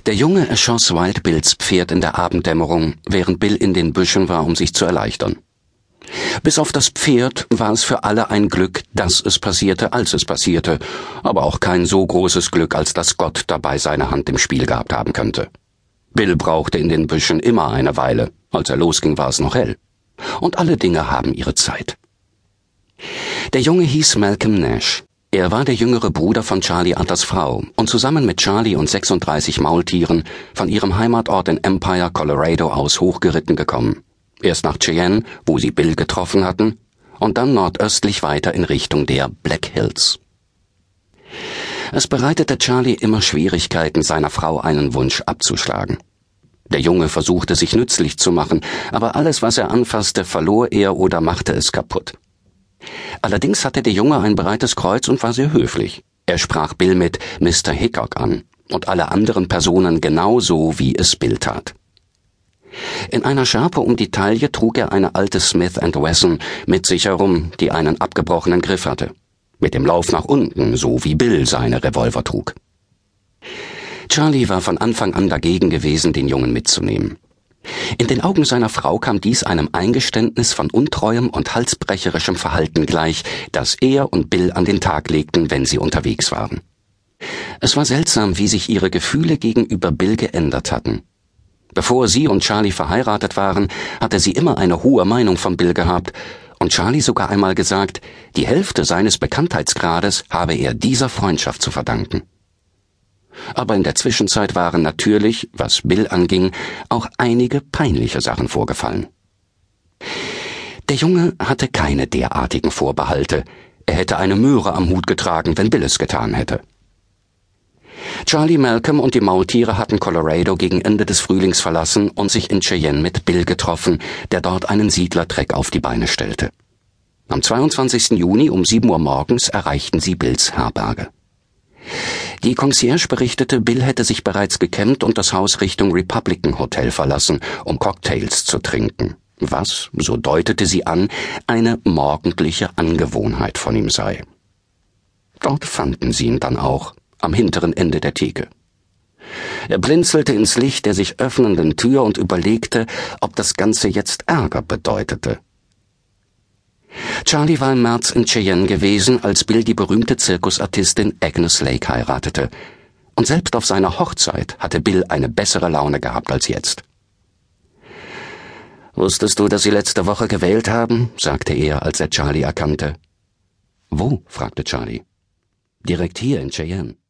Der Junge erschoss Wild Bills Pferd in der Abenddämmerung, während Bill in den Büschen war, um sich zu erleichtern. Bis auf das Pferd war es für alle ein Glück, dass es passierte, als es passierte, aber auch kein so großes Glück, als dass Gott dabei seine Hand im Spiel gehabt haben könnte. Bill brauchte in den Büschen immer eine Weile, als er losging, war es noch hell. Und alle Dinge haben ihre Zeit. Der Junge hieß Malcolm Nash. Er war der jüngere Bruder von Charlie Utters Frau und zusammen mit Charlie und 36 Maultieren von ihrem Heimatort in Empire, Colorado aus hochgeritten gekommen. Erst nach Cheyenne, wo sie Bill getroffen hatten, und dann nordöstlich weiter in Richtung der Black Hills. Es bereitete Charlie immer Schwierigkeiten, seiner Frau einen Wunsch abzuschlagen. Der Junge versuchte sich nützlich zu machen, aber alles, was er anfasste, verlor er oder machte es kaputt. Allerdings hatte der Junge ein breites Kreuz und war sehr höflich. Er sprach Bill mit Mr. Hickok an und alle anderen Personen genauso, wie es Bill tat. In einer Schärpe um die Taille trug er eine alte Smith & Wesson mit sich herum, die einen abgebrochenen Griff hatte. Mit dem Lauf nach unten, so wie Bill seine Revolver trug. Charlie war von Anfang an dagegen gewesen, den Jungen mitzunehmen. In den Augen seiner Frau kam dies einem Eingeständnis von untreuem und halsbrecherischem Verhalten gleich, das er und Bill an den Tag legten, wenn sie unterwegs waren. Es war seltsam, wie sich ihre Gefühle gegenüber Bill geändert hatten. Bevor sie und Charlie verheiratet waren, hatte sie immer eine hohe Meinung von Bill gehabt und Charlie sogar einmal gesagt, die Hälfte seines Bekanntheitsgrades habe er dieser Freundschaft zu verdanken. Aber in der Zwischenzeit waren natürlich, was Bill anging, auch einige peinliche Sachen vorgefallen. Der Junge hatte keine derartigen Vorbehalte. Er hätte eine Möhre am Hut getragen, wenn Bill es getan hätte. Charlie, Malcolm und die Maultiere hatten Colorado gegen Ende des Frühlings verlassen und sich in Cheyenne mit Bill getroffen, der dort einen Siedlertreck auf die Beine stellte. Am 22. Juni um 7 Uhr morgens erreichten sie Bills Herberge. Die Concierge berichtete, Bill hätte sich bereits gekämmt und das Haus Richtung Republican Hotel verlassen, um Cocktails zu trinken, was, so deutete sie an, eine morgendliche Angewohnheit von ihm sei. Dort fanden sie ihn dann auch, am hinteren Ende der Theke. Er blinzelte ins Licht der sich öffnenden Tür und überlegte, ob das Ganze jetzt Ärger bedeutete. Charlie war im März in Cheyenne gewesen, als Bill die berühmte Zirkusartistin Agnes Lake heiratete. Und selbst auf seiner Hochzeit hatte Bill eine bessere Laune gehabt als jetzt. »Wusstest du, dass Sie letzte Woche gewählt haben?« sagte er, als er Charlie erkannte. »Wo?« fragte Charlie. »Direkt hier in Cheyenne.«